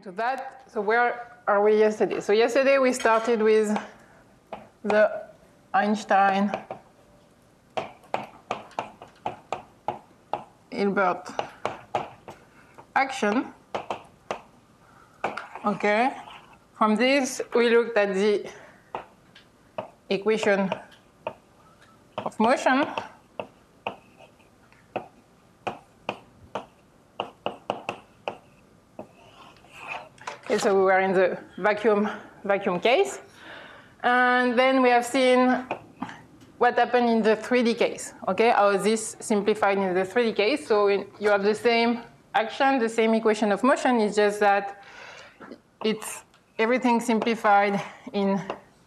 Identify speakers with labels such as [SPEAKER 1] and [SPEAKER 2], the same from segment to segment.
[SPEAKER 1] to that. So where are we yesterday? So yesterday we started with the Einstein-Hilbert action. Okay. From this, we looked at the equation of motion. Okay, so we were in the vacuum case. And then we have seen what happened in the 3D case, okay? How this simplified in the 3D case. So you have the same action, the same equation of motion. It's just that it's everything simplified in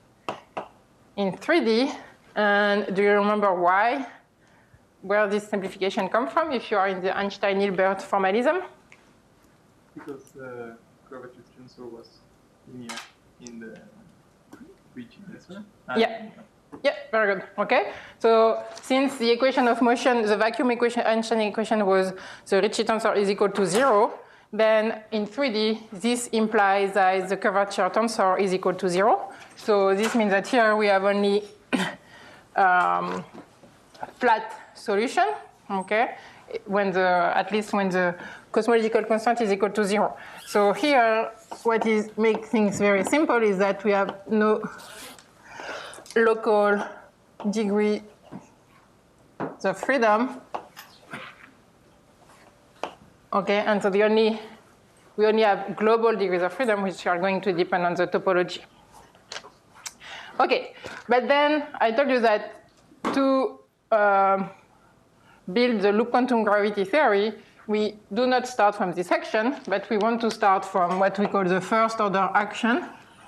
[SPEAKER 1] 3D. And do you remember why? Where this simplification come from if you are in the Einstein-Hilbert formalism?
[SPEAKER 2] Because curvature tensor was linear in the region, yes, sir?
[SPEAKER 1] Yeah. Yeah, very good. Okay. So since the equation of motion, the vacuum equation, Einstein equation was the Ricci tensor is equal to 0, then in 3D, this implies that the curvature tensor is equal to 0. So this means that here we have only flat solution, okay, at least when the cosmological constant is equal to 0. So here, what makes things very simple is that we have no local degree of freedom. Okay, and so we only have global degrees of freedom, which are going to depend on the topology. Okay, but then I told you that to build the loop quantum gravity theory, we do not start from this action, but we want to start from what we call the first order action.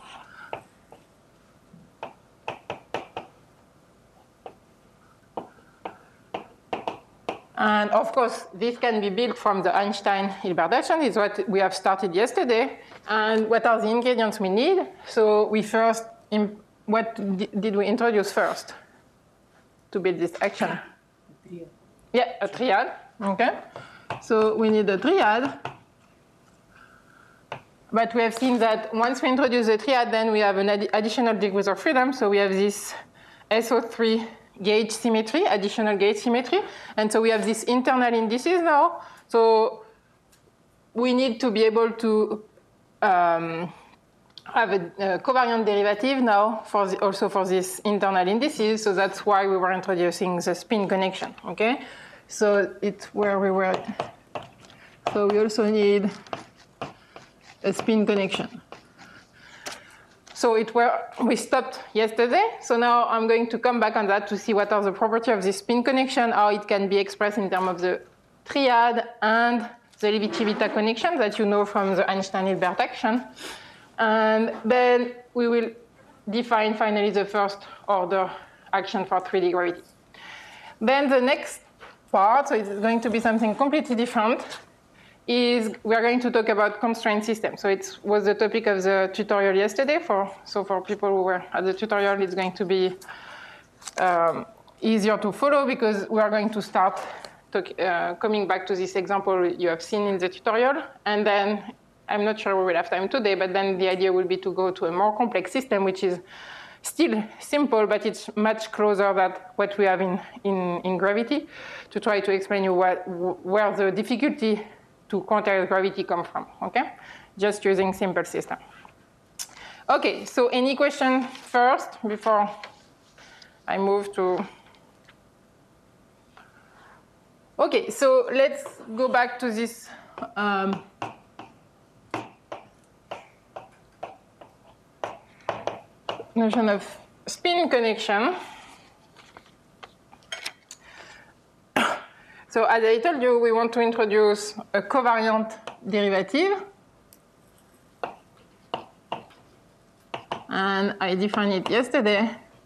[SPEAKER 1] And of course, this can be built from the Einstein-Hilbert action. It's what we have started yesterday. And what are the ingredients we need? So we first, what did we introduce first to build this action?
[SPEAKER 3] A triad.
[SPEAKER 1] Yeah, a triad. Okay. So we need a triad. But we have seen that once we introduce the triad, then we have an additional degrees of freedom. So we have this SO3 gauge symmetry, additional gauge symmetry. And so we have these internal indices now. So we need to be able to have a covariant derivative now also for these internal indices. So that's why we were introducing the spin connection, okay? So it's where we were. So we also need a spin connection. So we stopped yesterday. So now I'm going to come back on that to see what are the properties of this spin connection, how it can be expressed in terms of the triad and the Levi-Civita connection that you know from the Einstein-Hilbert action. And then we will define finally the first order action for 3D gravity. Then the next part, so it's going to be something completely different, is we are going to talk about constraint systems. So it was the topic of the tutorial yesterday. So for people who were at the tutorial, it's going to be easier to follow because we are going to start coming back to this example you have seen in the tutorial. And then I'm not sure we will have time today, but then the idea will be to go to a more complex system, which is still simple, but it's much closer than what we have in gravity, to try to explain you where the difficulty to quantize gravity come from, okay? Just using simple system. Okay, so any question first before I move to... Okay, so let's go back to this notion of spin connection. So as I told you, we want to introduce a covariant derivative. And I defined it yesterday.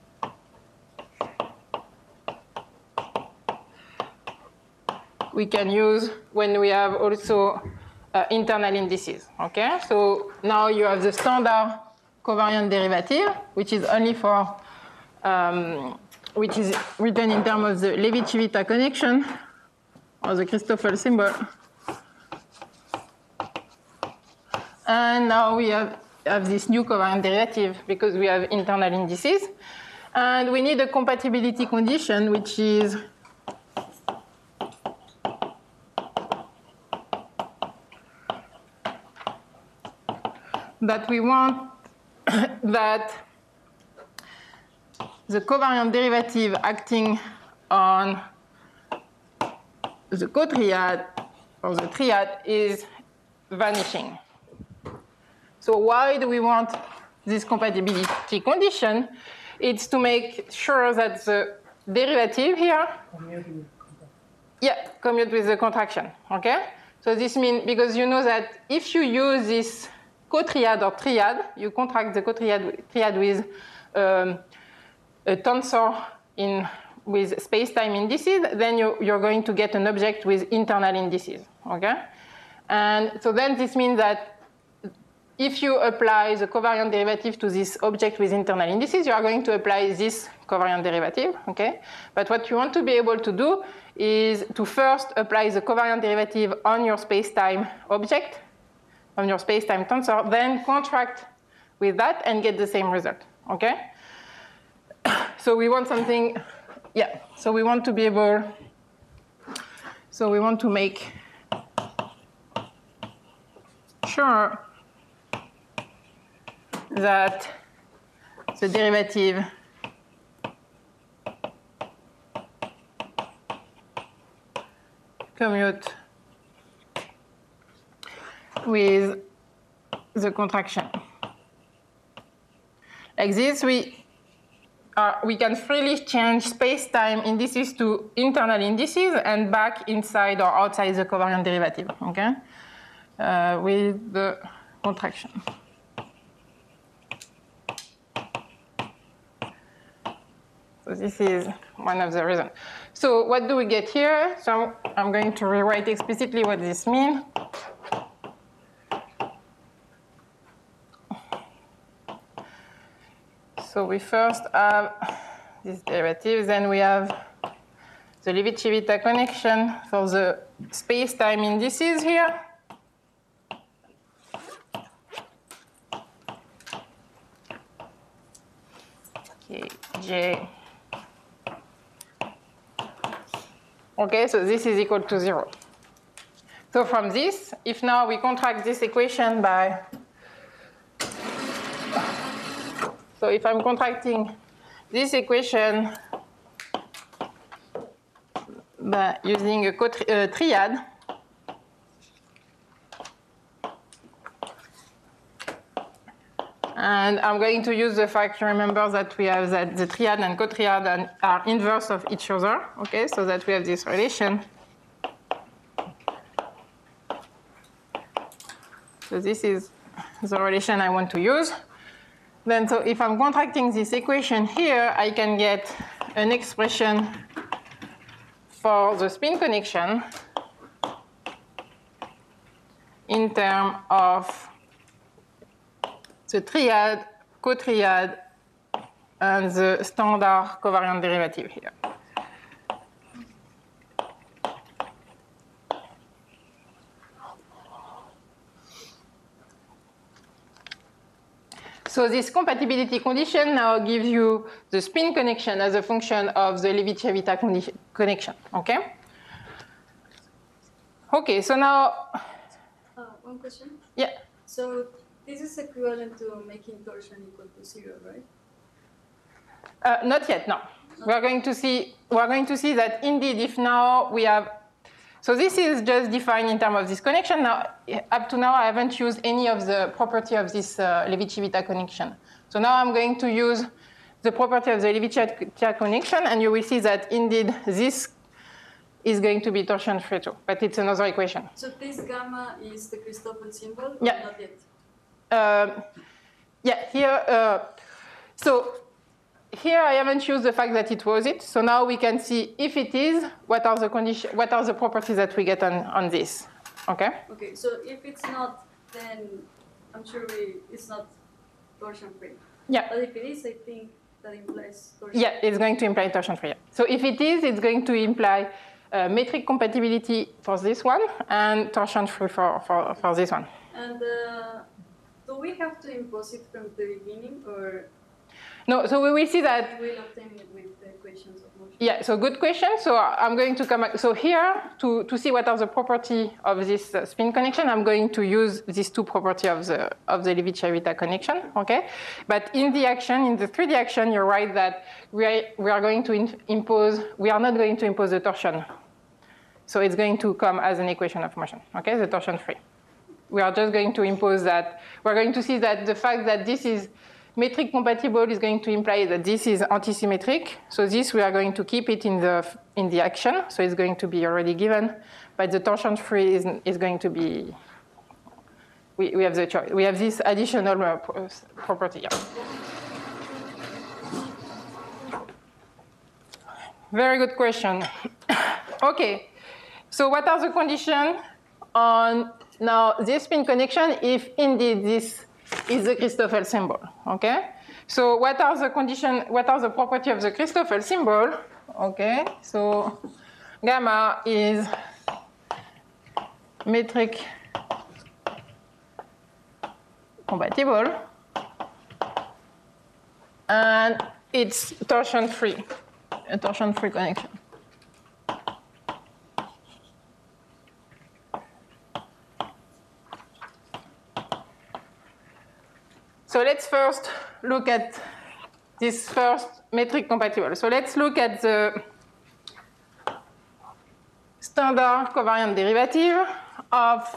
[SPEAKER 1] We can use when we have also internal indices, okay? So now you have the standard covariant derivative, which is only for, which is written in terms of the Levi-Civita connection, or the Christoffel symbol. And now we have this new covariant derivative because we have internal indices. And we need a compatibility condition, which is that we want that the covariant derivative acting on the cotriad or the triad is vanishing. So why do we want this compatibility condition? It's to make sure that the derivative here, commute with the contraction, okay? So this means, because you know that if you use this cotriad or triad, you contract the cotriad with a tensor with space-time indices, then you're going to get an object with internal indices, okay? And so then this means that if you apply the covariant derivative to this object with internal indices, you are going to apply this covariant derivative, okay? But what you want to be able to do is to first apply the covariant derivative on your space-time object, on your space-time tensor, then contract with that and get the same result, okay? So we want something, so we want to be able, so we want to make sure that the derivative commute with the contraction. Like this, we can freely change space-time indices to internal indices and back inside or outside the covariant derivative, okay? With the contraction. So this is one of the reasons. So what do we get here? So I'm going to rewrite explicitly what this means. So we first have this derivative, then we have the Levi-Civita connection for the space-time indices here. Okay, J. Okay, so this is equal to 0. So from this, if now we contract this equation by, so if I'm contracting this equation by using a triad, and I'm going to use the fact to remember that we have that the triad and cotriad are inverse of each other, okay, so that we have this relation. So this is the relation I want to use. Then, so if I'm contracting this equation here, I can get an expression for the spin connection in terms of the triad, cotriad, and the standard covariant derivative here. So this compatibility condition now gives you the spin connection as a function of the Levi-Civita connection, okay? Okay, so now...
[SPEAKER 3] one question?
[SPEAKER 1] Yeah.
[SPEAKER 3] So this is equivalent to making torsion equal to 0, right?
[SPEAKER 1] Not yet, no. We're going to see that indeed if now we have, so this is just defined in terms of this connection. Now, up to now, I haven't used any of the property of this Levi-Civita connection. So now I'm going to use the property of the Levi-Civita connection, and you will see that indeed this is going to be torsion free too, but it's another equation.
[SPEAKER 3] So this gamma is the Christoffel symbol, or
[SPEAKER 1] yeah.
[SPEAKER 3] not yet?
[SPEAKER 1] Yeah, here, so here I haven't used the fact that it was it. So now we can see if it is, what are the conditions, what are the properties that we get on this, okay?
[SPEAKER 3] Okay, so if it's not, then I'm sure it's not torsion free.
[SPEAKER 1] Yeah.
[SPEAKER 3] But if it is, I think that implies torsion.
[SPEAKER 1] Yeah, it's going to imply torsion free. So if it is, it's going to imply metric compatibility for this one and torsion free for this one.
[SPEAKER 3] And we have to impose it from the beginning, or
[SPEAKER 1] No, so we will see that.
[SPEAKER 3] we'll obtain it with the equations of motion?
[SPEAKER 1] Yeah, so good question. So I'm going to come back. So here, to see what are the properties of this spin connection, I'm going to use these two properties of the Levi-Civita connection, okay? But in the action, in the 3D action, you're right that we are going to impose, we are not going to impose the torsion. So it's going to come as an equation of motion, okay, the torsion free. We are just going to impose that. We're going to see that the fact that this is metric compatible is going to imply that this is antisymmetric. So this, we are going to keep it in the action. So it's going to be already given. But the torsion free is going to be, we have the choice. We have this additional property here. Very good question. Okay, so what are the conditions on now this spin connection if indeed this is the Christoffel symbol, okay? So what are the conditions, what are the properties of the Christoffel symbol? Okay, so gamma is metric compatible and it's torsion free, a torsion free connection. So let's first look at this first metric compatible. So let's look at the standard covariant derivative of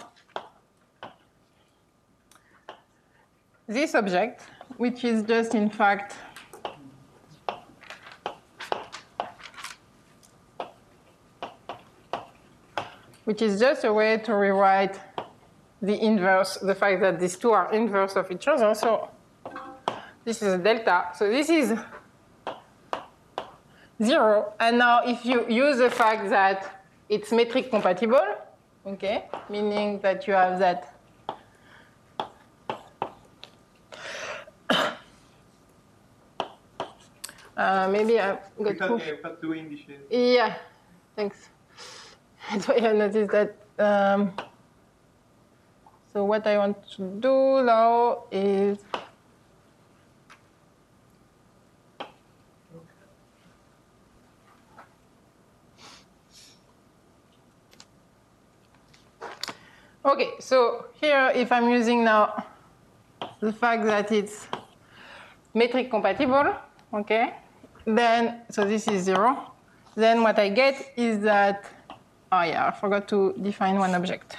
[SPEAKER 1] this object, which is just in fact a way to rewrite the inverse, the fact that these two are inverse of each other. So this is a delta. So this is 0. And now if you use the fact that it's metric compatible, okay, meaning that you have that maybe I got
[SPEAKER 2] because you have two indices.
[SPEAKER 1] Yeah, thanks. That's why I noticed that. So what I want to do now is okay, so here if I'm using now the fact that it's metric compatible, okay, then so this is 0. Then what I get is that, oh yeah, I forgot to define one object.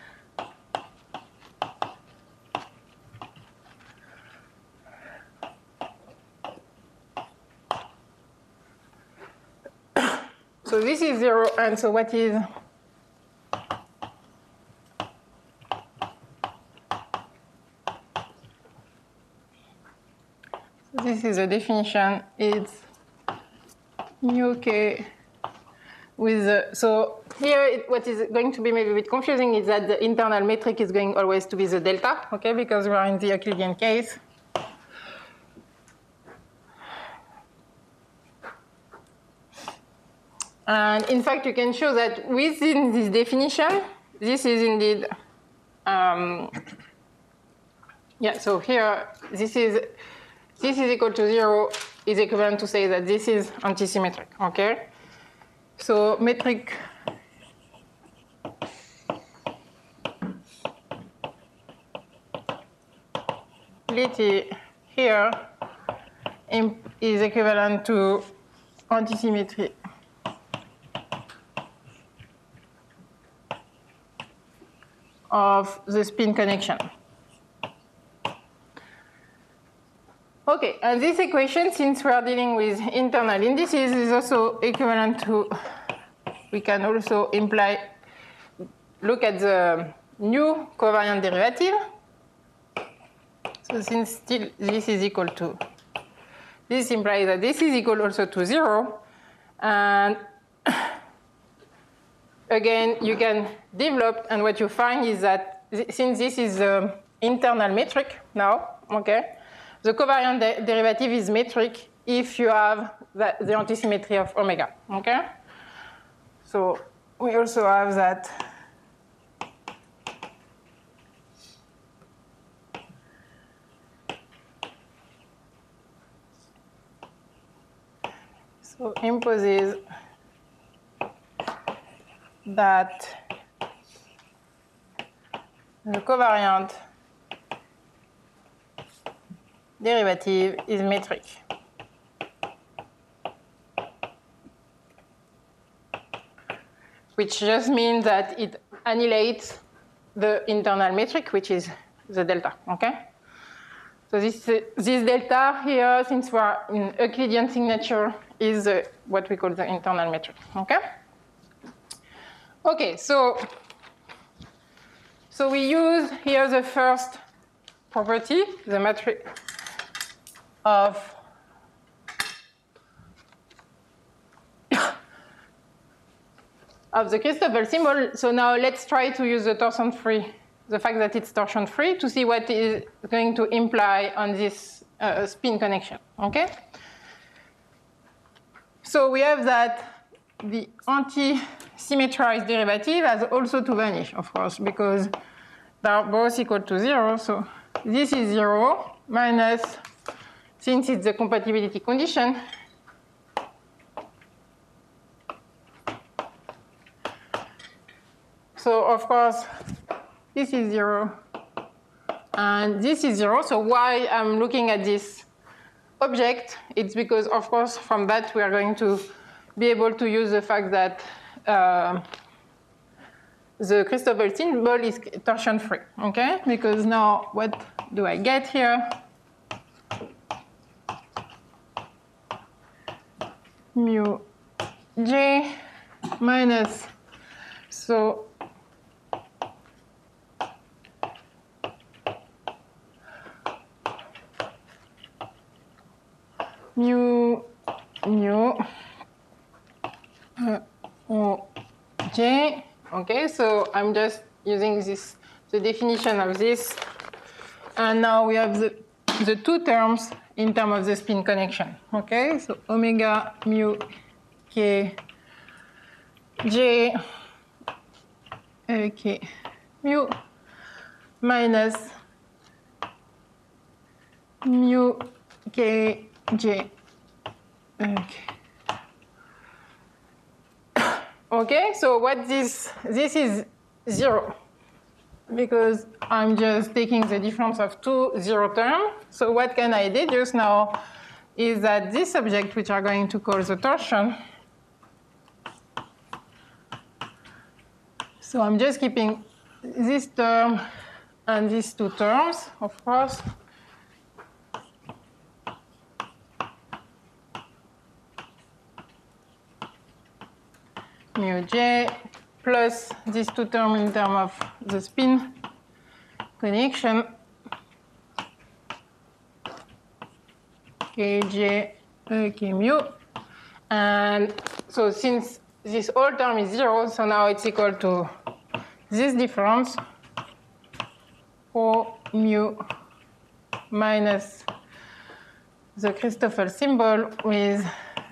[SPEAKER 1] So this is 0, and so what is this is a definition. It's mu k with the, so here what is going to be maybe a bit confusing is that the internal metric is going always to be the delta, okay, because we are in the Euclidean case. And in fact, you can show that within this definition, this is indeed, yeah, so here, this is equal to 0 is equivalent to say that this is antisymmetric, okay? So metric here is equivalent to antisymmetry of the spin connection. Okay, and this equation, since we are dealing with internal indices, is also equivalent to, we can also imply, look at the new covariant derivative. So since still this is equal to, this implies that this is equal also to 0. And again, you can develop, and what you find is that since this is the internal metric now, okay, the covariant derivative is metric if you have the antisymmetry of omega, okay? So we also have that So imposes that the covariant derivative is metric. Which just means that it annihilates the internal metric, which is the delta, okay? So this delta here, since we are in Euclidean signature, is what we call the internal metric, okay? Okay, so we use here the first property, the matrix of the Christoffel symbol. So now let's try to use the torsion-free, the fact that it's torsion-free, to see what is going to imply on this spin connection, okay? So we have that the anti-symmetrized derivative has also to vanish, of course, because they are both equal to 0. So this is 0 minus, since it's the compatibility condition, so of course this is 0 and this is 0. So why I'm looking at this object, it's because of course from that we are going to be able to use the fact that the Christoffel symbol is torsion-free, okay? Because now what do I get here? Mu j minus, so mu j. Okay, so I'm just using this, the definition of this, and now we have the two terms in terms of the spin connection. Okay, so omega mu k j k mu minus mu k j okay. Okay, so what this is 0, because I'm just taking the difference of two 0 terms. So what can I deduce now is that this object, which are going to call the torsion, so I'm just keeping this term and these two terms, of course. Mu j plus these two terms in terms of the spin connection, kj k mu. And so since this whole term is 0, so now it's equal to this difference, O mu minus the Christoffel symbol with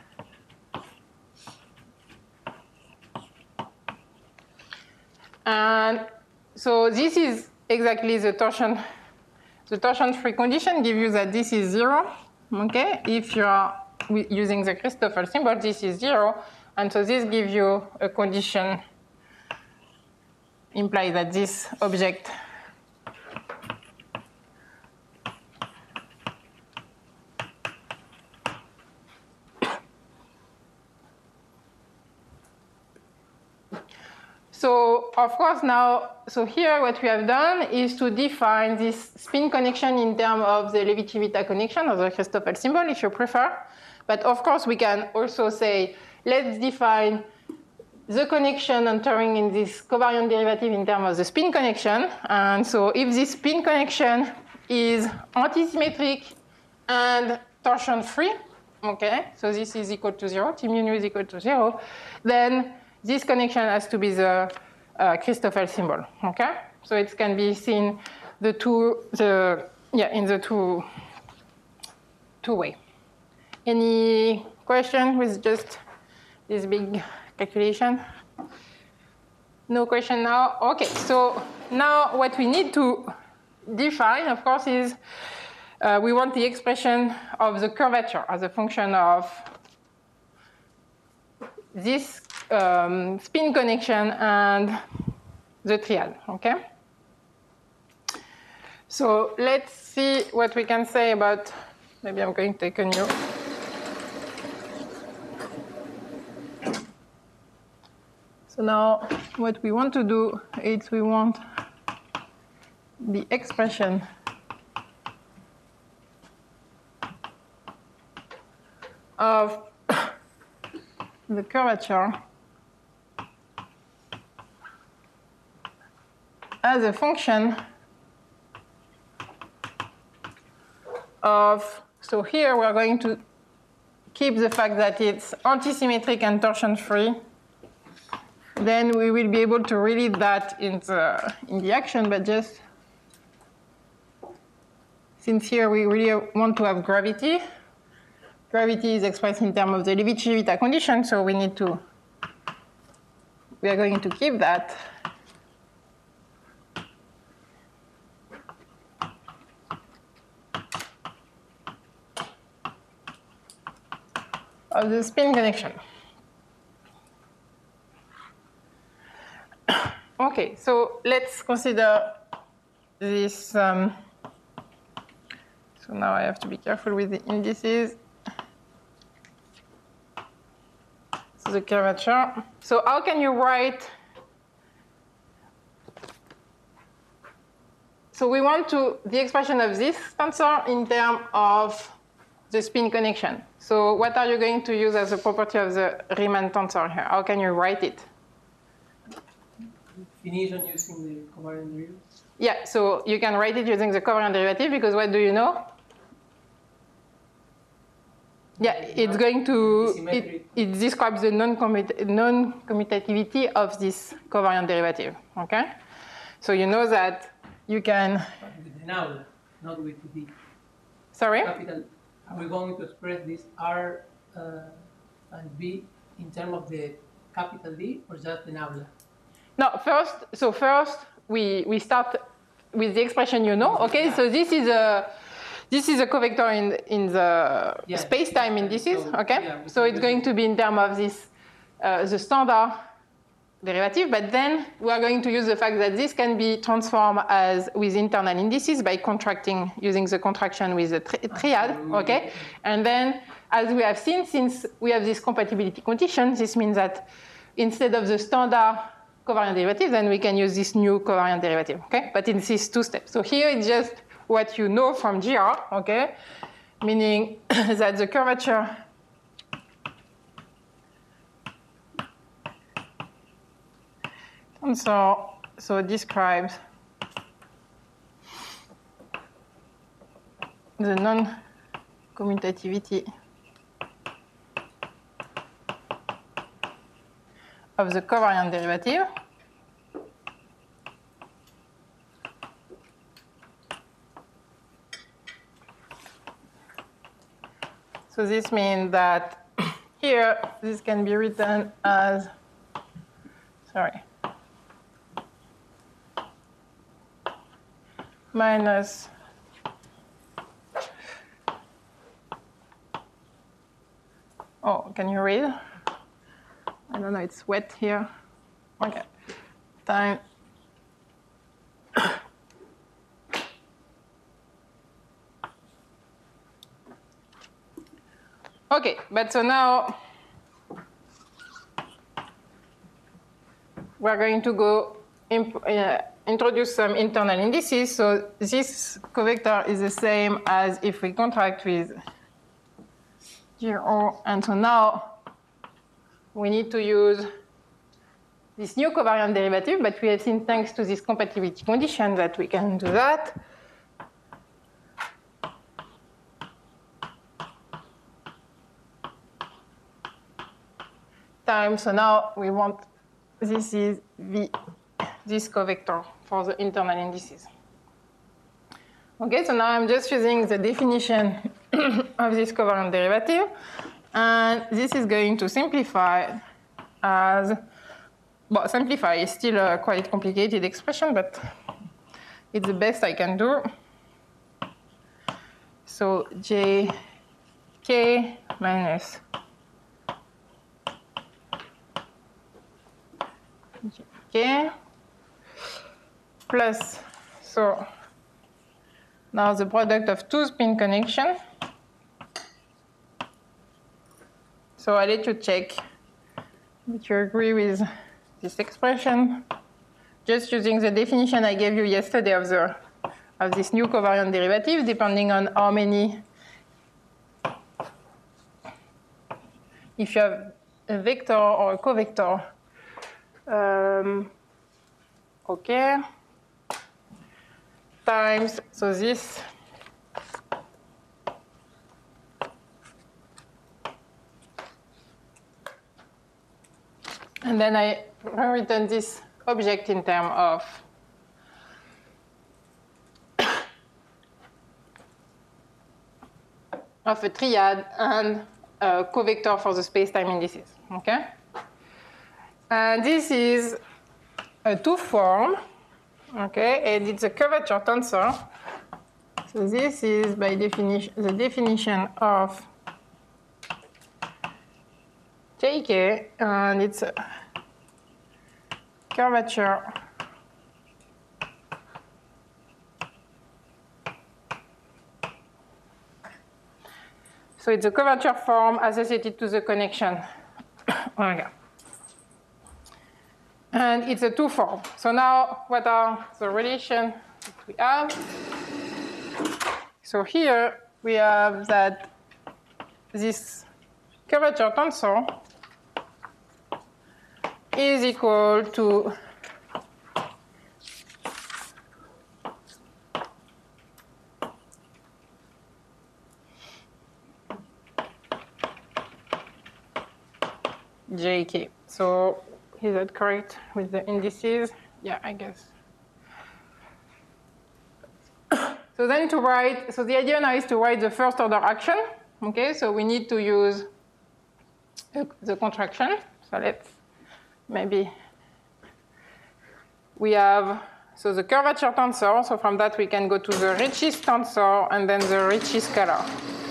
[SPEAKER 1] and so this is exactly the torsion-free condition give you that this is 0, okay? If you are using the Christoffel symbol, this is 0, and so this gives you a condition implies that this object So of course now, so here what we have done is to define this spin connection in terms of the Levi-Civita connection or the Christoffel symbol if you prefer. But of course we can also say, let's define the connection entering in this covariant derivative in terms of the spin connection. And so if this spin connection is antisymmetric and torsion-free, okay, so this is equal to 0, T mu nu is equal to 0, then this connection has to be the Christoffel symbol, okay? So it can be seen in the two way. Any question with just this big calculation? No question now? Okay, so now what we need to define, of course, is we want the expression of the curvature as a function of this spin connection and the triad, okay? So let's see what we can say about, maybe I'm going to take a new. So now what we want to do is we want the expression of the curvature as a function of, so here we're going to keep the fact that it's antisymmetric and torsion-free. Then we will be able to relate that in the action, but just since here we really want to have gravity. Gravity is expressed in terms of the Levi-Civita condition, so we are going to keep that. Of the spin connection. Okay, so let's consider this. So now I have to be careful with the indices. So the curvature. So how can you write? So we want the expression of this tensor in terms of the spin connection. So what are you going to use as a property of the Riemann tensor here? How can you write it?
[SPEAKER 4] Definition using the covariant derivative?
[SPEAKER 1] Yeah, so you can write it using the covariant derivative because what do you know? Yeah, it's going to, it describes the non-commutativity of this covariant derivative, okay? So you know that you can...
[SPEAKER 4] With the now, not with the D.
[SPEAKER 1] Sorry?
[SPEAKER 4] Capital. Are we going to express this R and B in terms of the capital D or just the nabla?
[SPEAKER 1] No, first we start with the expression you know, okay?
[SPEAKER 4] Yeah.
[SPEAKER 1] So this is a covector in the space-time indices, okay?
[SPEAKER 4] Yeah,
[SPEAKER 1] so it's going to be in terms of this, the standard derivative, but then we are going to use the fact that this can be transformed as with internal indices by contracting, using the contraction with the triad, okay? And then, as we have seen, since we have this compatibility condition, this means that instead of the standard covariant derivative, then we can use this new covariant derivative, okay? But in these two steps. So here it's just what you know from GR, okay? Meaning that the curvature so describes the non-commutativity of the covariant derivative. So this means that here this can be written as, minus can you read? I don't know, it's wet here. Okay. Time. Okay, but so now we're going to go introduce some internal indices. So this covector is the same as if we contract with GO. And so now we need to use this new covariant derivative, but we have seen thanks to this compatibility condition that we can do that. So now we want, this is this covector for the internal indices. Okay, so now I'm just using the definition of this covariant derivative. And this is going to simplify as, well, simplify is still a quite complicated expression, but it's the best I can do. So JK minus Okay. Plus, so now the product of two spin connections. So I let you check that you agree with this expression, just using the definition I gave you yesterday of this new covariant derivative, depending on how many, if you have a vector or a covector. Okay. Times, so this and then I rewritten this object in terms of a triad and a covector for the space-time indices. Okay, and this is a two-form. Okay, and it's a curvature tensor. So this is by definition the definition of JK, and it's a curvature so it's a curvature form associated to the connection. Okay. And it's a two-form. So now what are the relations that we have? So here we have that this curvature tensor is equal to JK. So is that correct with the indices? Yeah, I guess. So then to write, so the idea now is to write the first order action. Okay, so we need to use the contraction. So let's maybe, we have, so the curvature tensor, so from that we can go to the Ricci tensor and then the Ricci scalar.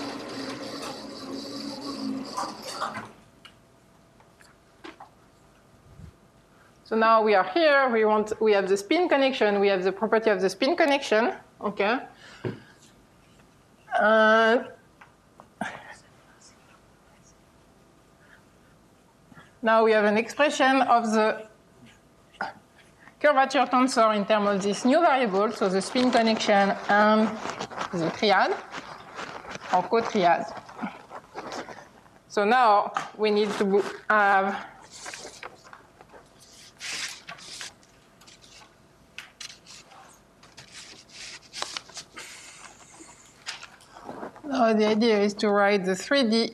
[SPEAKER 1] So now we are here, we have the spin connection, we have the property of the spin connection, okay? Now we have an expression of the curvature tensor in terms of this new variable, so the spin connection and the triad, or co-triad. So now we need to have now the idea is to write the 3D,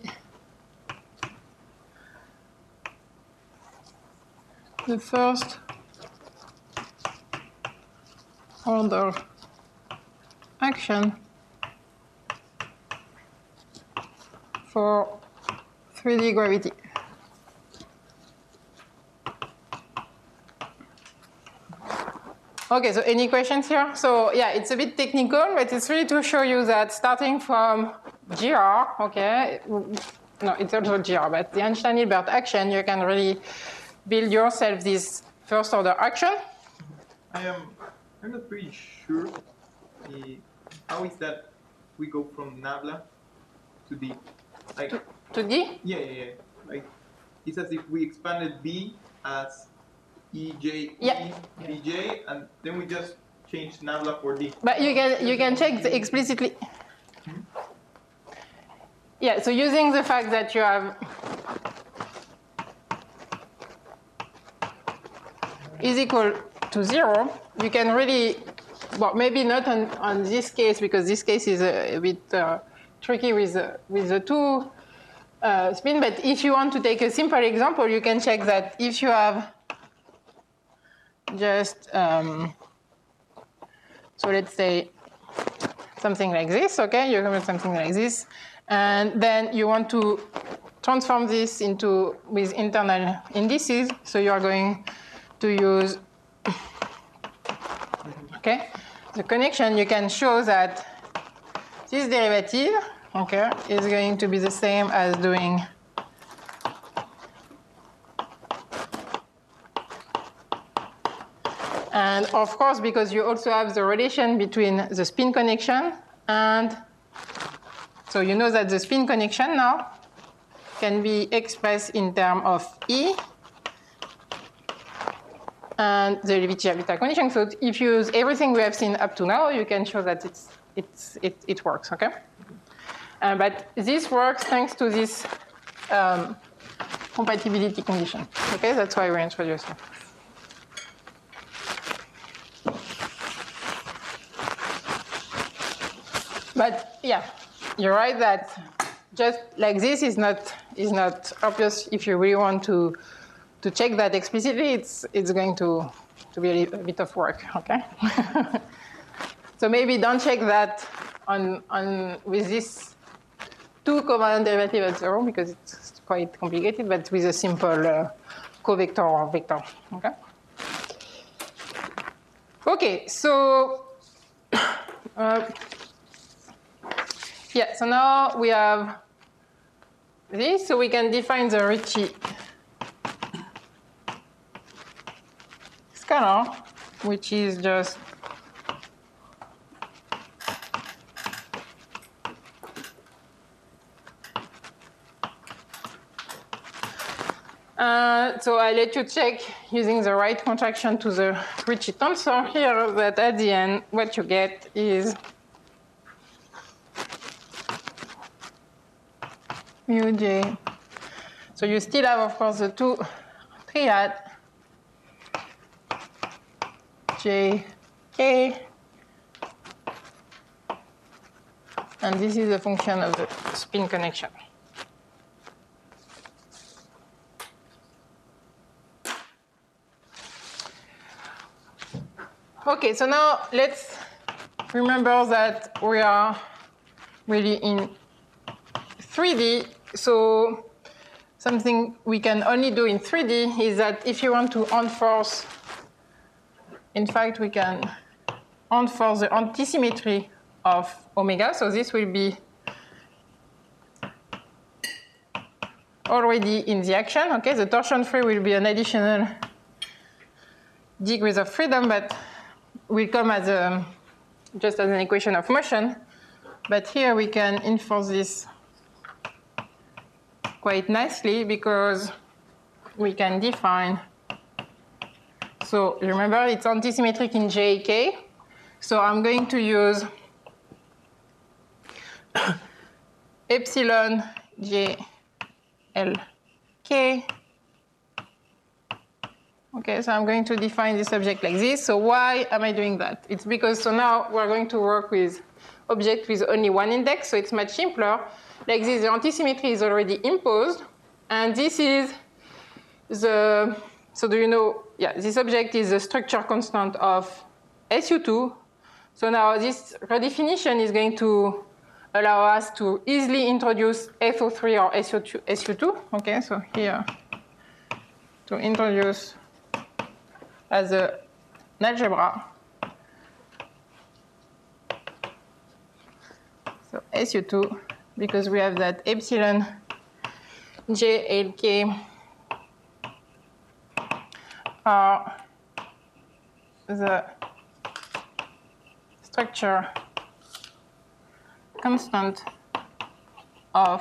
[SPEAKER 1] the first order action for 3D gravity. Okay, so any questions here? So yeah, it's a bit technical, but it's really to show you that starting from GR, okay, no, it's also GR, but the Einstein-Hilbert action, you can really build yourself this first order action.
[SPEAKER 2] I'm not pretty sure how is that we go from nabla to D. Like,
[SPEAKER 1] to D?
[SPEAKER 2] Yeah. Like, it's as if we expanded B as EJ,
[SPEAKER 1] yeah.
[SPEAKER 2] BJ, and then we just changed nabla for D.
[SPEAKER 1] But you can check explicitly. Yeah, so using the fact that you have is equal to 0, you can really, well, maybe not on this case, because this case is a bit tricky with the two spin, but if you want to take a simple example, you can check that if you have just, so let's say something like this, okay, you have something like this, and then you want to transform this into with internal indices, so you are going to use, okay, the connection. You can show that this derivative, okay, is going to be the same as doing And of course, because you also have the relation between the spin connection and, so you know that the spin connection now can be expressed in terms of E and the Levitin-Habitat condition. So if you use everything we have seen up to now, you can show that it works, okay? But this works thanks to this compatibility condition, okay? That's why we introduced it. But yeah, you're right that just like this is not obvious. If you really want to check that explicitly, it's going to be a bit of work, okay? So maybe don't check that on with this two covariant derivative at 0 because it's quite complicated, but with a simple covector or vector, okay? Okay, so yeah, so now we have this, so we can define the Ricci scalar, which is just so I let you check using the right contraction to the Ricci tensor here that at the end what you get is mu j. So you still have, of course, the two triad j k, and this is a function of the spin connection. Okay, so now let's remember that we are really in 3D, so something we can only do in 3D is that if you want to enforce, in fact, we can enforce the antisymmetry of omega. So this will be already in the action. Okay, the torsion free will be an additional degrees of freedom, but will come as just as an equation of motion. But here we can enforce this quite nicely because we can define. So remember, it's antisymmetric in JK. So I'm going to use epsilon JLK. Okay, so I'm going to define this object like this. So why am I doing that? It's because so now we're going to work with object with only one index, so it's much simpler. Like this, the antisymmetry is already imposed, and this is the, so do you know, yeah, this object is the structure constant of SU2. So now this redefinition is going to allow us to easily introduce SO3 or SU2. Okay, so here, to introduce as an algebra. So SU2, because we have that epsilon JLK are the structure constant of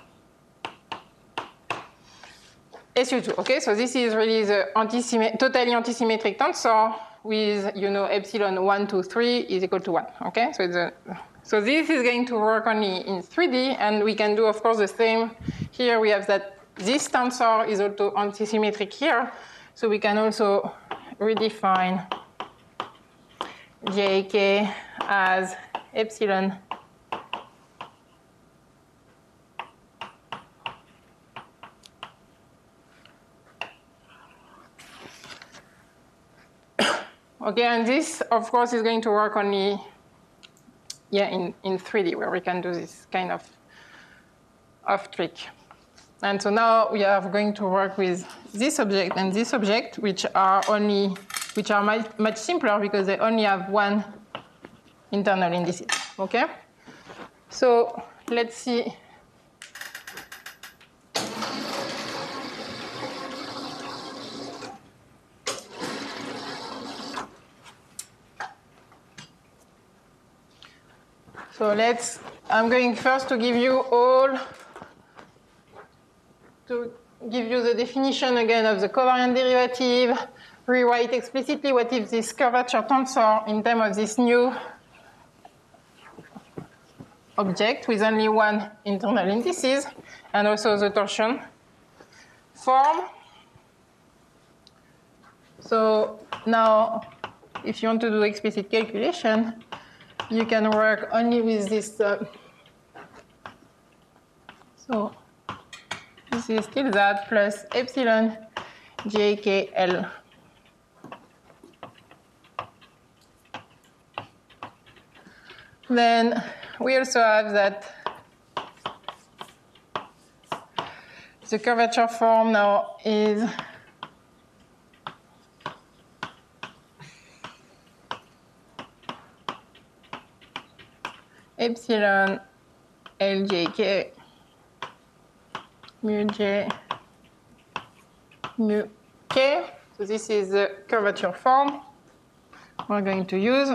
[SPEAKER 1] SU2. Okay, so this is really the totally antisymmetric tensor with, you know, epsilon 1, 2, 3 is equal to 1. Okay, so it's so this is going to work only in 3D, and we can do, of course, the same. Here we have that this tensor is also antisymmetric here, so we can also redefine JK as epsilon okay, and this, of course, is going to work only in 3D, where we can do this kind of trick. And so now we are going to work with this object and this object, which are much simpler because they only have one internal indices. Okay? So let's see. So I'm going first to give you the definition again of the covariant derivative, rewrite explicitly what is this curvature tensor in terms of this new object with only one internal indices, and also the torsion form. So now, if you want to do explicit calculation, you can work only with this. So this is still that plus epsilon jkl. Then we also have that the curvature form now is epsilon ljk mu j mu k. So this is the curvature form we're going to use.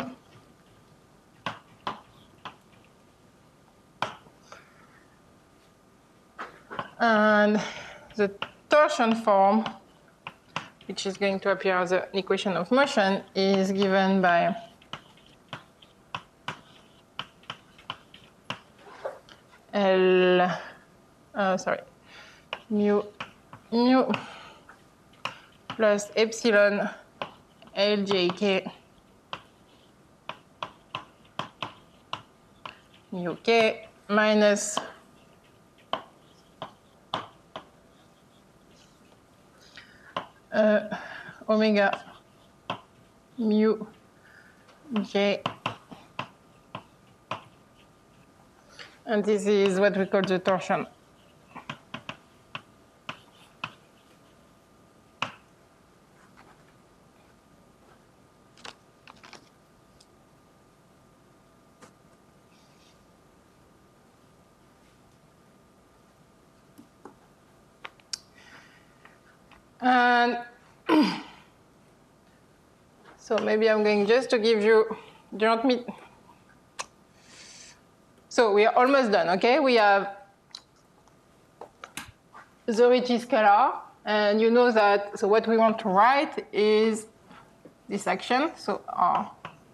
[SPEAKER 1] And the torsion form, which is going to appear as an equation of motion, is given by mu plus epsilon ljk mu k minus omega mu j, and this is what we call the torsion. And so maybe I'm going just to give you, do you want me? So we are almost done, okay? We have the Ricci scalar, and you know that, so what we want to write is this action, so R.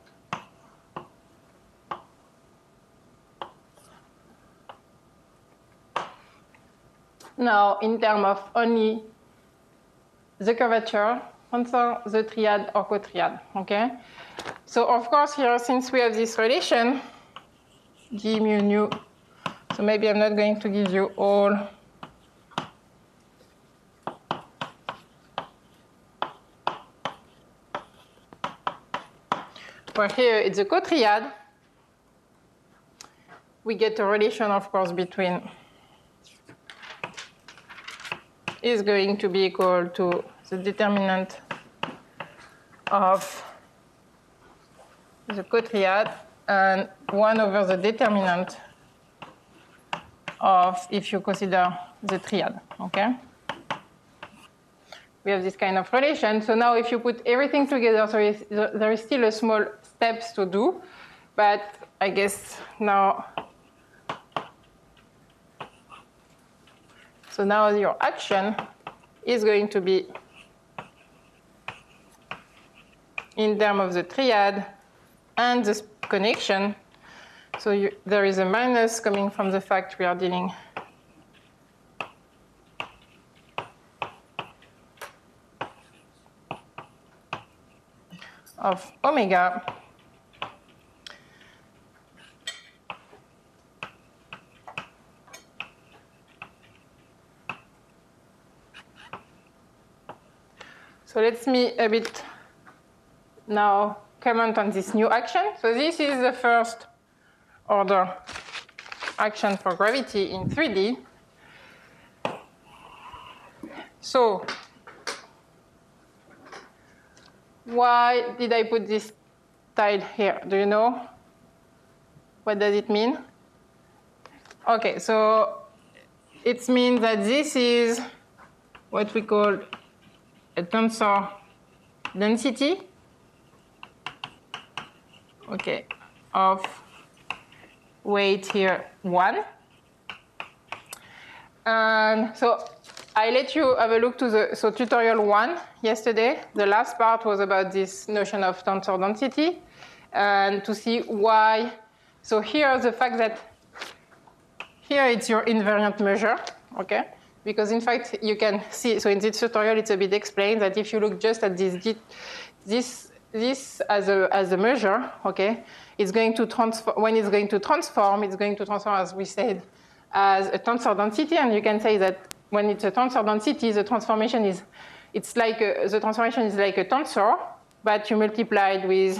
[SPEAKER 1] Now, in terms of only the curvature, tensor, the triad, or cotriad, okay? So of course here, since we have this relation, g mu nu, so maybe I'm not going to give you all for here it's a cotriad. We get a relation, of course, between is going to be equal to the determinant of the cotriad and 1 over the determinant of, if you consider the triad, okay? We have this kind of relation. So now if you put everything together, so there is still a small steps to do, but I guess now, so now your action is going to be in terms of the triad and the connection. So there is a minus coming from the fact we are dealing of omega So let me a bit now comment on this new action. So this is the first order action for gravity in 3D. So why did I put this tile here? Do you know? What does it mean? Okay, so it means that this is what we call a tensor density, okay, of weight here 1. And so I let you have a look to the tutorial 1 yesterday. The last part was about this notion of tensor density and to see why. So here the fact that here it's your invariant measure, okay? Because in fact you can see, so in this tutorial it's a bit explained that if you look just at this as a measure, okay, it's going to transfer, when it's going to transform, as we said, as a tensor density, and you can say that when it's a tensor density, the transformation is, the transformation is like a tensor, but you multiplied with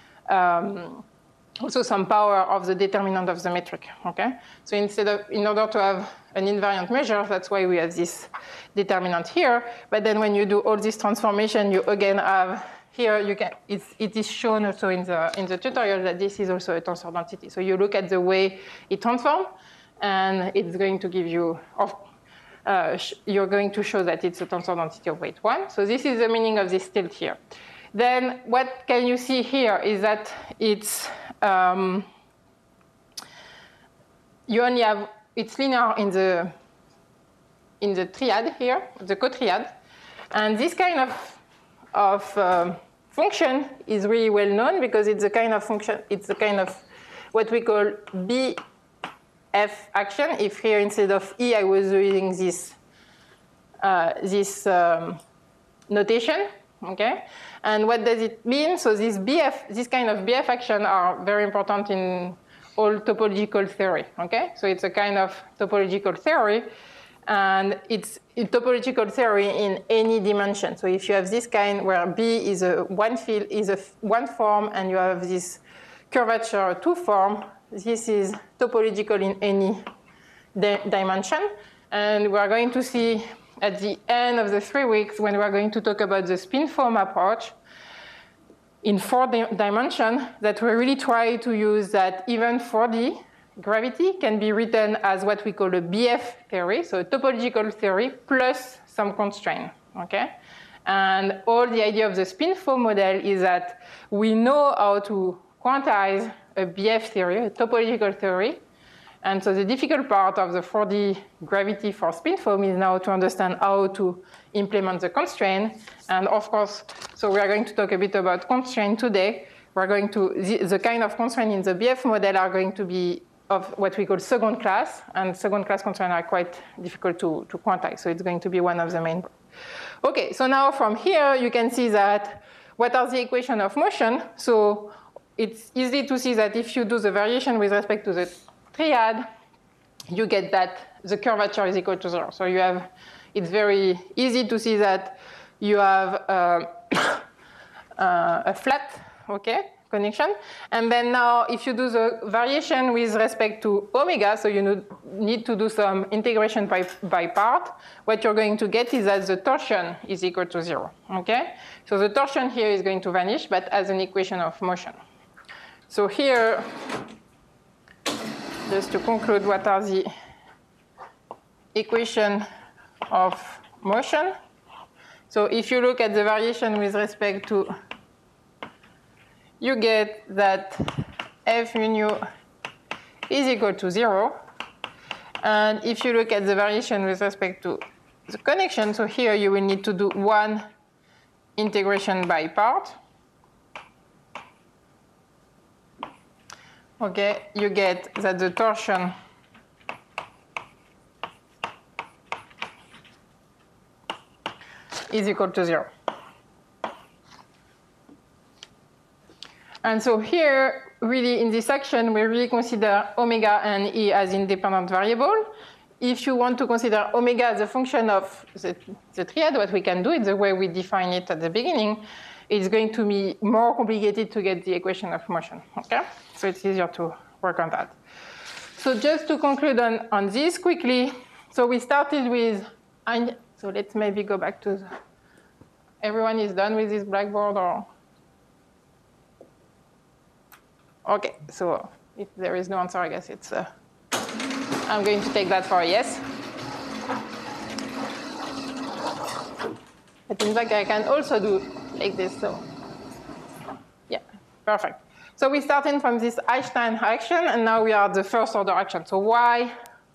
[SPEAKER 1] also some power of the determinant of the metric, okay? So in order to have an invariant measure, that's why we have this determinant here, but then when you do all this transformation, you again have, here you can, it is shown also in the tutorial that this is also a tensor density. So you look at the way it transforms, and it's going to give you, you're going to show that it's a tensor density of weight 1. So this is the meaning of this tilt here. Then what can you see here is that it's, you only have, it's linear in the triad here, the cotriad. And this kind of function is really well known because it's a kind of function, it's a kind of what we call BF action. If here instead of E I was using this notation, okay? And what does it mean? So this kind of BF action are very important in all topological theory, okay? So it's a kind of topological theory, and it's a topological theory in any dimension. So if you have this kind where B is a one field, is a one form, and you have this curvature 2 form, this is topological in any dimension. And we are going to see at the end of the 3 weeks when we are going to talk about the spin foam approach in 4 dimensions that we really try to use that even 4D gravity can be written as what we call a BF theory, so a topological theory plus some constraint, okay? And all the idea of the spin foam model is that we know how to quantize a BF theory, a topological theory. And so the difficult part of the 4D gravity for spin foam is now to understand how to implement the constraint. And of course, so we are going to talk a bit about constraint today. We're going to, the kind of constraint in the BF model are going to be of what we call second class, and second class constraints are quite difficult to quantize. So it's going to be one of the main. Okay, so now from here, you can see that what are the equations of motion? So it's easy to see that if you do the variation with respect to the triad, you get that the curvature is equal to 0. So you have, it's very easy to see that you have a flat, okay, connection. And then now if you do the variation with respect to omega, so you need to do some integration by part, what you're going to get is that the torsion is equal to 0, okay? So the torsion here is going to vanish, but as an equation of motion. So here, just to conclude, what are the equation of motion? So if you look at the variation with respect to, you get that F mu nu is equal to 0. And if you look at the variation with respect to the connection, so here you will need to do one integration by part. Okay, you get that the torsion is equal to 0. And so here, really in this section, we really consider omega and E as independent variable. If you want to consider omega as a function of the triad, what we can do is the way we define it at the beginning. It's going to be more complicated to get the equation of motion, okay? So it's easier to work on that. So just to conclude on this quickly, so we started with, so let's maybe go back to, everyone is done with this Blackboard or? Okay, so if there is no answer, I guess it's, I'm going to take that for a yes. But in fact, I can also do like this, so yeah, perfect. So we're starting from this Einstein action, and now we are at the first order action. So why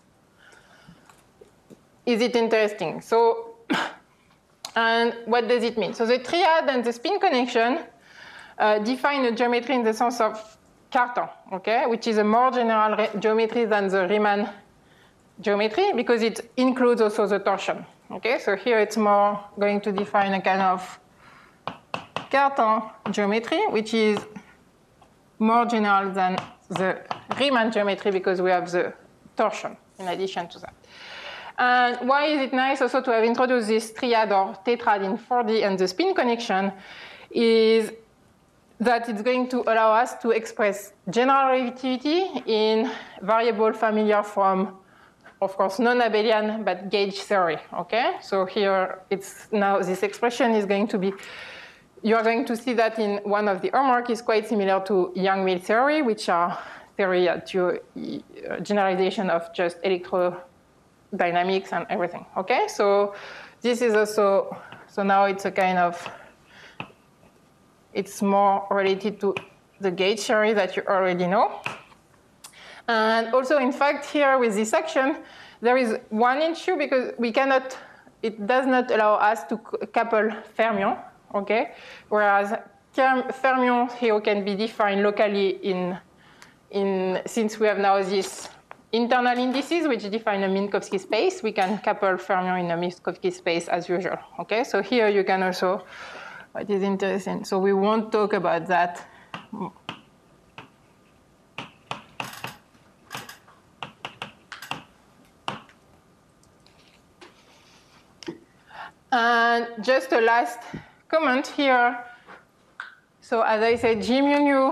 [SPEAKER 1] is it interesting? So, and what does it mean? So the triad and the spin connection define a geometry in the sense of Cartan, okay, which is a more general geometry than the Riemann geometry because it includes also the torsion. Okay, so here it's more going to define a kind of Cartan geometry, which is more general than the Riemann geometry because we have the torsion in addition to that. And why is it nice also to have introduced this triad or tetrad in 4D and the spin connection is that it's going to allow us to express general relativity in variable familiar from, of course, non-abelian, but gauge theory, okay? So here, it's now this expression is going to be, you are going to see that in one of the homework is quite similar to Yang-Mills theory, which are theory to generalization of just electrodynamics and everything, okay? So this is also, so now it's a kind of, it's more related to the gauge theory that you already know. And also, in fact, here with this action, there is one issue because we cannot, it does not allow us to couple fermion, okay? Whereas fermion here can be defined locally since we have now this internal indices which define a Minkowski space, we can couple fermion in a Minkowski space as usual, okay? So here you can also, what is interesting, so we won't talk about that. And just a last comment here. So as I said, G mu nu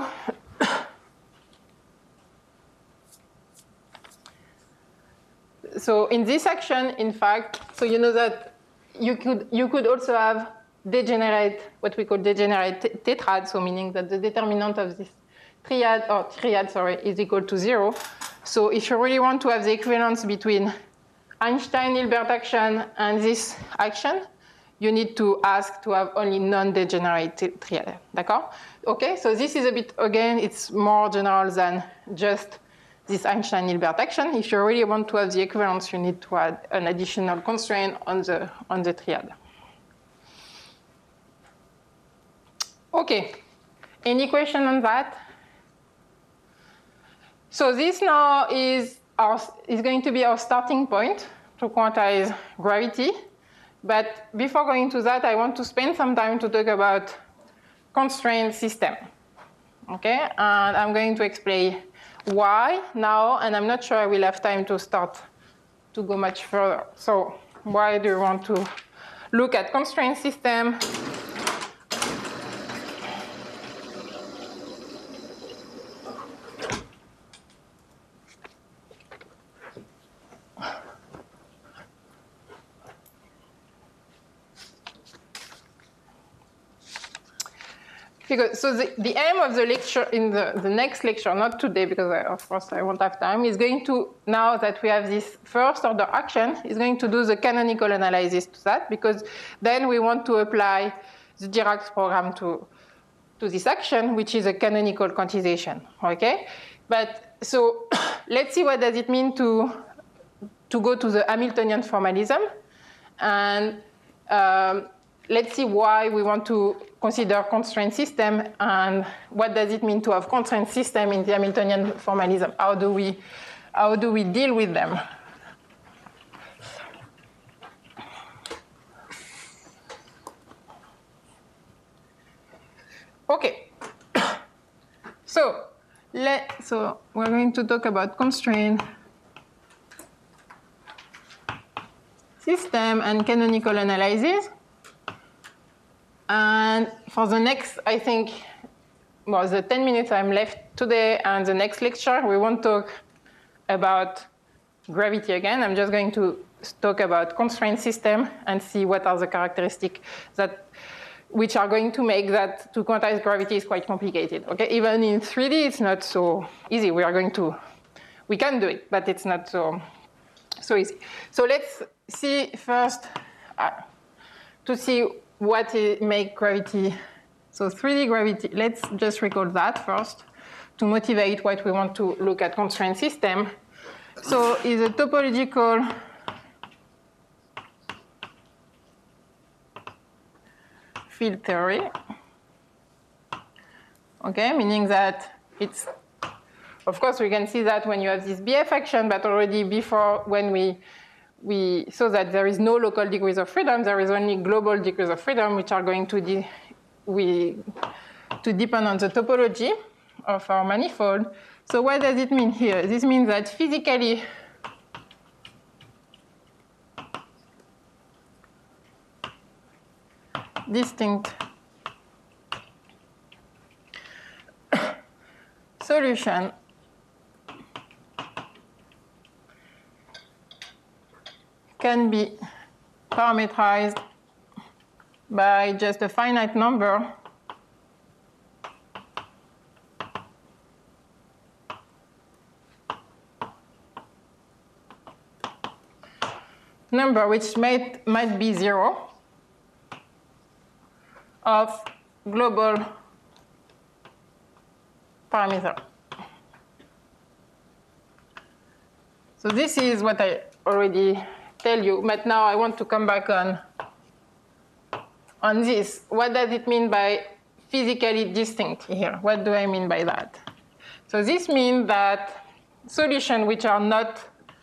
[SPEAKER 1] so in this action, in fact, so you know that you could also have degenerate, what we call degenerate tetrad, so meaning that the determinant of this triad, is equal to 0. So if you really want to have the equivalence between Einstein-Hilbert action and this action, you need to ask to have only non-degenerate triad, d'accord? Okay, so this is a bit, again, it's more general than just this Einstein-Hilbert action. If you really want to have the equivalence, you need to add an additional constraint on the triad. Okay, any question on that? So this now is going to be our starting point to quantize gravity. But before going to that, I want to spend some time to talk about constraint system. Okay, and I'm going to explain why now, and I'm not sure I will have time to start to go much further. So why do you want to look at constraint system? Because, so the aim of the lecture in the next lecture, not today because of course I won't have time, is going to, now that we have this first order action, is going to do the canonical analysis to that, because then we want to apply the Dirac's program to this action, which is a canonical quantization, okay? But so let's see what does it mean to go to the Hamiltonian formalism, and let's see why we want to consider constraint system and what does it mean to have constraint system in the Hamiltonian formalism. How do we deal with them? Okay. So we're going to talk about constraint system and canonical analysis. And for the next, I think, well, the 10 minutes I'm left today and the next lecture, we won't talk about gravity again. I'm just going to talk about constraint system and see what are the characteristics which are going to make that to quantize gravity is quite complicated. Okay, even in 3D, it's not so easy. We can do it, but it's not so easy. So let's see first to see what make gravity. So 3D gravity, let's just recall that first. to motivate what we want to look at constraint system. So is a topological field theory. Okay, meaning that it's, of course, we can see that when you have this BF action, but already before, when we saw that there is no local degrees of freedom, there is only global degrees of freedom, which are going to depend on the topology of our manifold. So what does it mean here? This means that physically, distinct solution can be parameterized by just a finite number which might be 0 of global parameter. So this is what I already tell you, but now I want to come back on this. What does it mean by physically distinct here? What do I mean by that? So this means that solutions which are not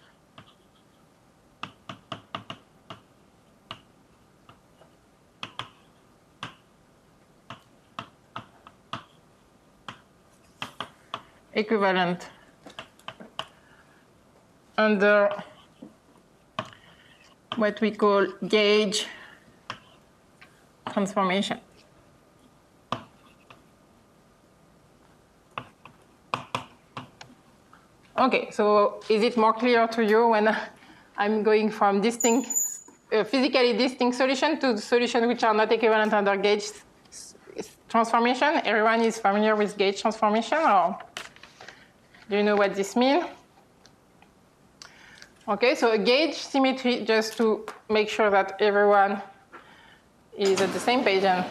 [SPEAKER 1] equivalent under what we call gauge transformation. Okay, so is it more clear to you when I'm going from physically distinct solution to solutions which are not equivalent under gauge transformation? Everyone is familiar with gauge transformation, or do you know what this means? Okay, so a gauge symmetry, just to make sure that everyone is at the same page, and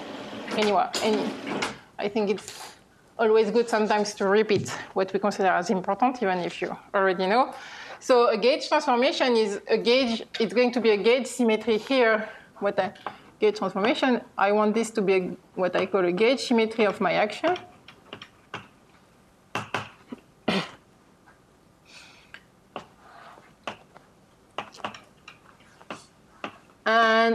[SPEAKER 1] I think it's always good sometimes to repeat what we consider as important, even if you already know. So a gauge transformation is a gauge, it's going to be a gauge symmetry here. Gauge transformation, I want this to be what I call a gauge symmetry of my action. And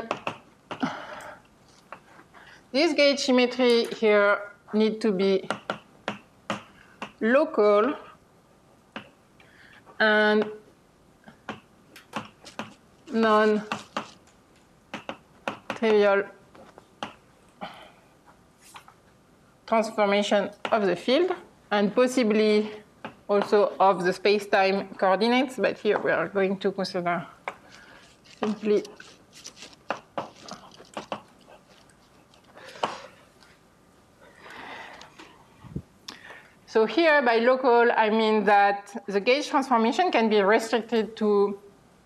[SPEAKER 1] this gauge symmetry here need to be local and non-trivial transformation of the field, and possibly also of the space-time coordinates, but here we are going to consider simply so here, by local, I mean that the gauge transformation can be restricted to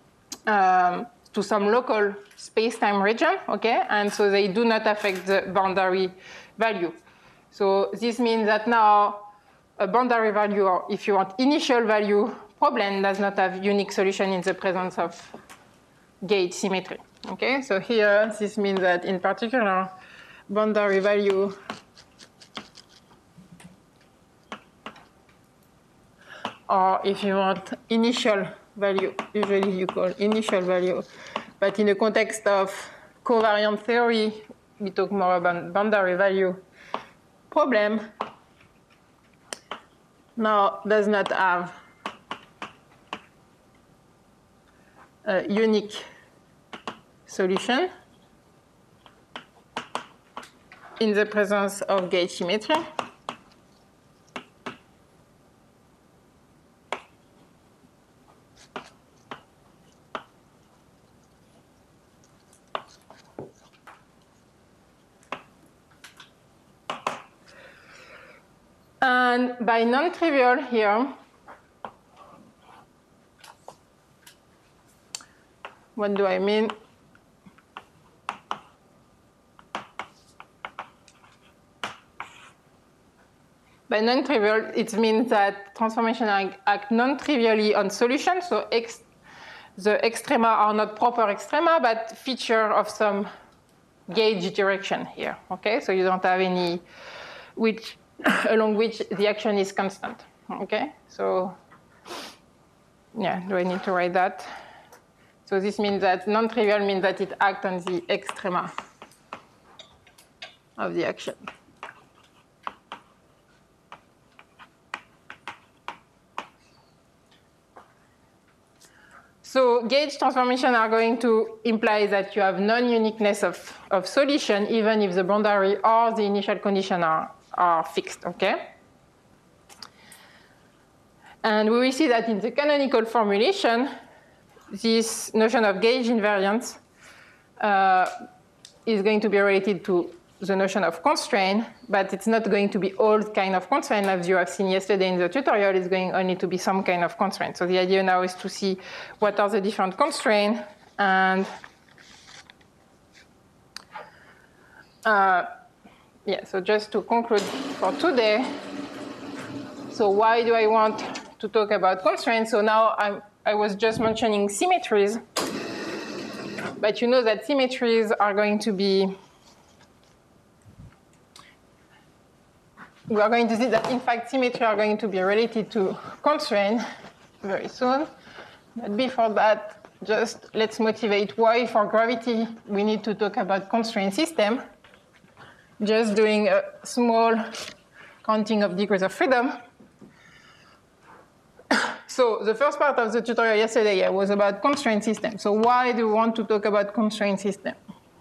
[SPEAKER 1] some local space-time region, okay? And so they do not affect the boundary value. So this means that now a boundary value, or if you want initial value problem, does not have unique solution in the presence of gauge symmetry, okay? So here, this means that in particular, boundary value or if you want initial value, usually you call initial value, but in the context of covariant theory, we talk more about boundary value problem, now does not have a unique solution in the presence of gauge symmetry. And by non-trivial here, what do I mean? By non-trivial, it means that transformation act non-trivially on solutions. So the extrema are not proper extrema, but feature of some gauge direction here. Okay, so you don't have any along which the action is constant. Okay, so yeah, do I need to write that? So this means that non-trivial means that it acts on the extrema of the action. So gauge transformation are going to imply that you have non-uniqueness of solution, even if the boundary or the initial condition are fixed, okay? And we will see that in the canonical formulation, this notion of gauge invariance is going to be related to the notion of constraint, but it's not going to be all kind of constraint, as you have seen yesterday in the tutorial. It's going only to be some kind of constraint. So the idea now is to see what are the different constraints, and yeah, so just to conclude for today, so why do I want to talk about constraints? So now I was just mentioning symmetries, but you know that symmetries are going to be, we are going to see that in fact symmetry are going to be related to constraint very soon. But before that, just let's motivate why for gravity we need to talk about constraint system. Just doing a small counting of degrees of freedom. So the first part of the tutorial yesterday was about constraint system. So why do we want to talk about constraint system?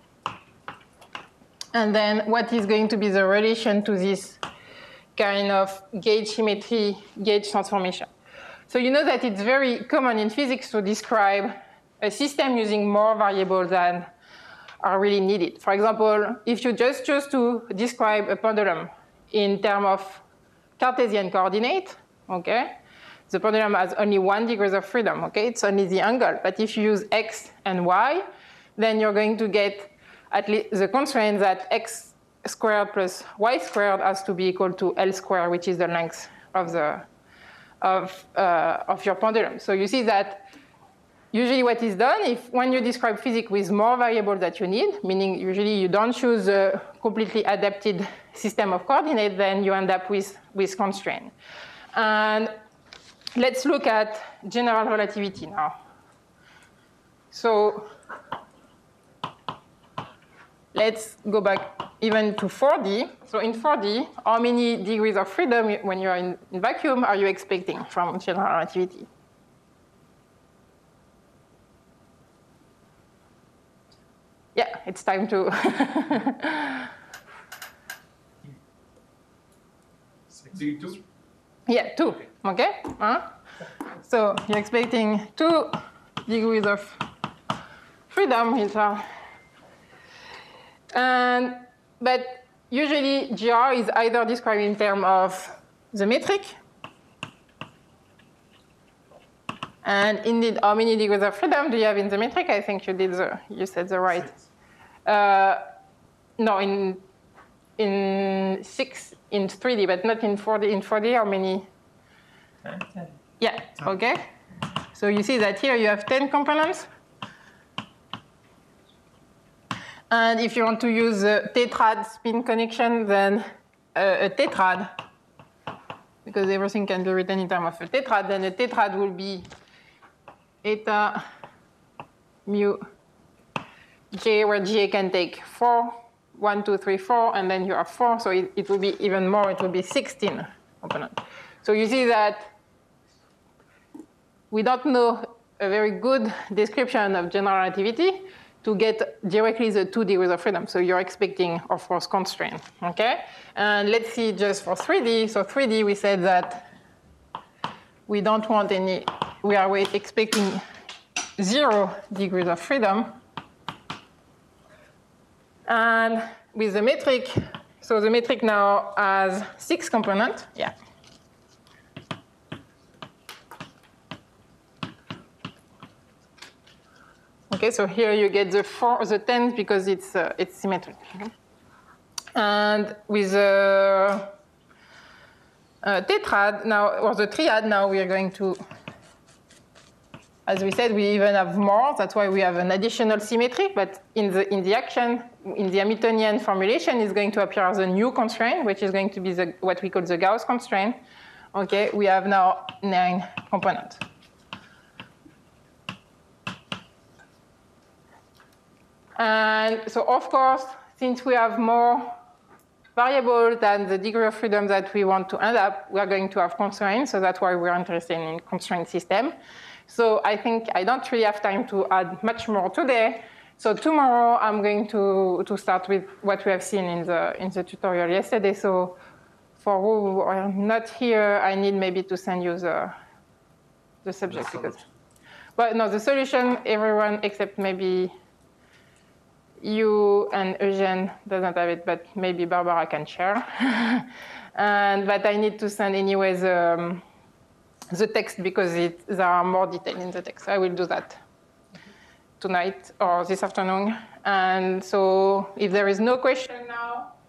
[SPEAKER 1] And then what is going to be the relation to this kind of gauge symmetry, gauge transformation? So you know that it's very common in physics to describe a system using more variables than are really needed. For example, if you just choose to describe a pendulum in terms of Cartesian coordinate, okay, the pendulum has only 1 degree of freedom, okay? It's only the angle. But if you use x and y, then you're going to get at least the constraint that x squared plus y squared has to be equal to L squared, which is the length of your pendulum. So you see that usually what is done, when you describe physics with more variables that you need, meaning usually you don't choose a completely adapted system of coordinates, then you end up with constraint. And let's look at general relativity now. So let's go back even to 4D. So in 4D, how many degrees of freedom when you're in vacuum are you expecting from general relativity? Yeah, it's time to.
[SPEAKER 2] Two.
[SPEAKER 1] Yeah, 2. Okay. So you're expecting 2 degrees of freedom here. But usually GR is either described in terms of the metric, and indeed, how many degrees of freedom do you have in the metric? I think you said the right. No, in 6 in 3D, but not in 4D. In 4D, how many?
[SPEAKER 4] 10.
[SPEAKER 1] Yeah. Okay. So you see that here you have 10 components. And if you want to use a tetrad spin connection, then a tetrad, because everything can be written in terms of a tetrad, then a tetrad will be eta mu j, where j can take 4, 1, 2, 3, 4, and then you have 4, so it will be even more, it will be 16 components. So you see that we don't know a very good description of general relativity to get directly the 2 degrees of freedom. So you're expecting, of course, constraint, okay? And let's see just for 3D. So 3D, we said that we don't want any, we are expecting 0 degrees of freedom. And with the metric, so the metric now has 6 components, yeah. Okay, so here you get the 10 because it's symmetric. Okay? And with tetrad now, or the triad, now we are going to, as we said, we even have more. That's why we have an additional symmetry. But in the action, in the Hamiltonian formulation, is going to appear as a new constraint, which is going to be what we call the Gauss constraint. Okay, we have now 9 components. And so, of course, since we have more variable than the degree of freedom that we want to end up, we are going to have constraints. So that's why we're interested in constraint system. So I think I don't really have time to add much more today. So tomorrow I'm going to start with what we have seen in the tutorial yesterday. So for who are not here, I need maybe to send you the subject. But no, the solution, everyone except maybe you and Eugene doesn't have it, but maybe Barbara can share. But I need to send anyway the text because there are more details in the text. I will do that tonight or this afternoon. And so if there is no question now,